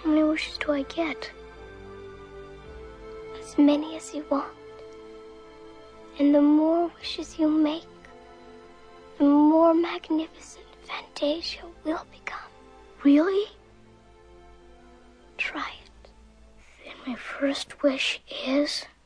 How many wishes do I get? As many as you want. And the more wishes you make, the more magnificent Fantasia will become. Really? Try it. Then my first wish is...